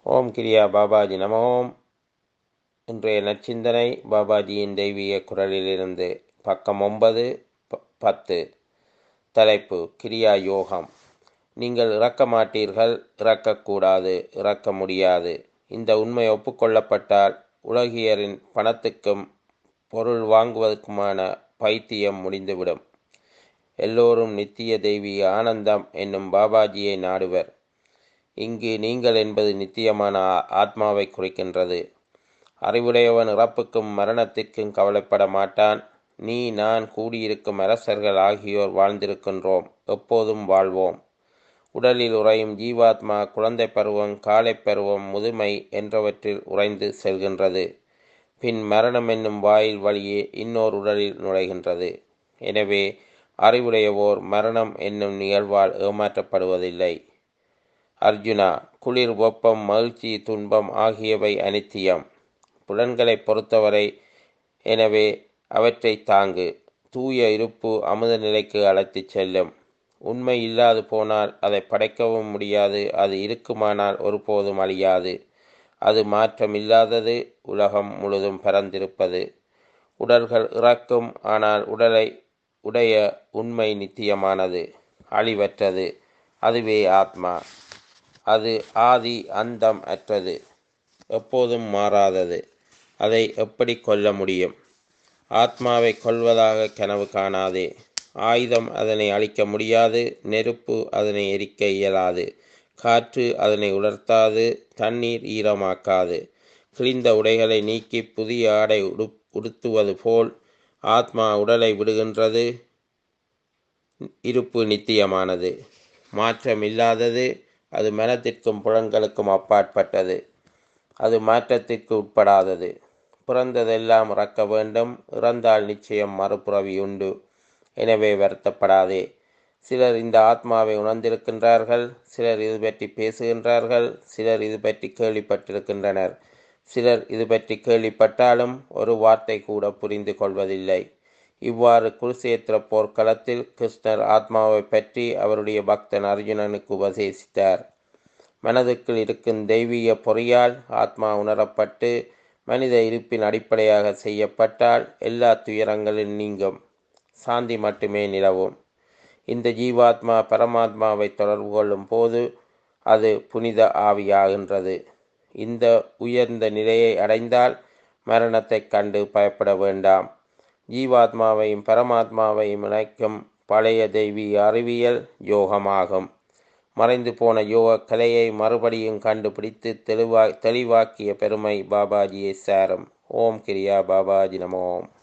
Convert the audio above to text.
ஓம் கிரியா பாபாஜி நம ஓம். இன்றைய நற்சிந்தனை பாபாஜியின் தெய்வீக குரலிலிருந்து பக்கம் 9, 10. தலைப்பு கிரியா யோகம். நீங்கள் இறக்க மாட்டீர்கள், இறக்கக்கூடாது, இறக்க முடியாது. இந்த உண்மை ஒப்புக்கொள்ளப்பட்டால் உலகியரின் பணத்துக்கும் பொருள் வாங்குவதற்குமான பைத்தியம் முடிந்துவிடும். எல்லோரும் நித்திய தெய்வீக ஆனந்தம் என்னும் பாபாஜியை நாடுவர். இங்கு நீங்கள் என்பது நித்தியமான ஆத்மாவை குறிக்கின்றது. அறிவுடையவன் இறப்புக்கும் மரணத்திற்கும் கவலைப்பட மாட்டான். நீ நான் கூடியிருக்கும் அரசர்கள் ஆகியோர் வாழ்ந்திருக்கின்றோம், எப்போதும் வாழ்வோம். உடலில் உறையும் ஜீவாத்மா குழந்தை பருவம், காலை பருவம், முதுமை என்றவற்றில் உறைந்து செல்கின்றது. பின் மரணம் என்னும் வாயில் வழியே இன்னொரு உடலில் நுழைகின்றது. எனவே அறிவுடையவோர் மரணம் என்னும் நிகழ்வால் ஏமாற்றப்படுவதில்லை. அர்ஜுனா, குளிர், வெப்பம், மகிழ்ச்சி, துன்பம் ஆகியவை அனித்தியம். புலன்களை பொறுத்தவரை எனவே அவற்றை தாங்கு. தூய இருப்பு அமுத நிலைக்கு அழைத்துச் செல்லும். உண்மை இல்லாது போனால் அதை படைக்கவும் முடியாது. அது இருக்குமானால் ஒருபோதும் அழியாது. அது மாற்றம் இல்லாதது, உலகம் முழுதும் பரந்திருப்பது. உடல்கள் இறக்கும், ஆனால் உடலை உடைய உண்மை நித்தியமானது, அழிவற்றது. அதுவே ஆத்மா. அது ஆதி அந்தம் அற்றது, எப்போதும் மாறாதது. அதை எப்படி கொல்ல முடியும்? ஆத்மாவை கொல்வதாக கனவு காணாதே. ஆயுதம் அதனை அழிக்க முடியாது. நெருப்பு அதனை எரிக்க இயலாது. காற்று அதனை உலர்த்தாது. தண்ணீர் ஈரமாக்காது. கிழிந்த உடைகளை நீக்கி புதிய ஆடை உடுத்துவது போல் ஆத்மா உடலை விடுகின்றது. இருப்பு நித்தியமானது, மாற்றம் இல்லாதது. அது மனத்திற்கும் புலன்களுக்கும் அப்பாற்பட்டது. அது மாற்றத்திற்கு உட்படாதது. பிறந்ததெல்லாம் இறக்க வேண்டும். இறந்தால் நிச்சயம் மறுபிறவி உண்டு. எனவே வருத்தப்படாதே. சிலர் இந்த ஆத்மாவை உணர்ந்திருக்கின்றார்கள். சிலர் இது பற்றி பேசுகின்றார்கள். சிலர் இது பற்றி கேள்விப்பட்டிருக்கின்றனர். சிலர் இது பற்றி கேள்விப்பட்டாலும் ஒரு வார்த்தை கூட புரிந்து கொள்வதில்லை. இவ்வாறு குருசேத்திர போர்க்களத்தில் கிருஷ்ணர் ஆத்மாவை பற்றி அவருடைய பக்தன் அர்ஜுனனுக்கு உபதேசித்தார். மனதுக்குள் இருக்கும் தெய்வீக பொறியால் ஆத்மா உணரப்பட்டு மனித இருப்பின் அடிப்படையாக செய்யப்பட்டால் எல்லா துயரங்களும் நீங்கும். சாந்தி மட்டுமே நிலவும். இந்த ஜீவாத்மா பரமாத்மாவை தொடர்பு கொள்ளும் போது அது புனித ஆவியாகின்றது. இந்த உயர்ந்த நிலையை அடைந்தால் மரணத்தை கண்டு பயப்பட வேண்டாம். ஜீவாத்மாவையும் பரமாத்மாவையும் இணைக்கும் பழைய தெய்வீக அறிவியல் யோகமாகும். மறைந்து போன யோக கலையை மறுபடியும் கண்டுபிடித்து தெளிவாக்கிய பெருமை பாபாஜியை சாரும். ஓம் கிரியா பாபாஜி நம ஓம்.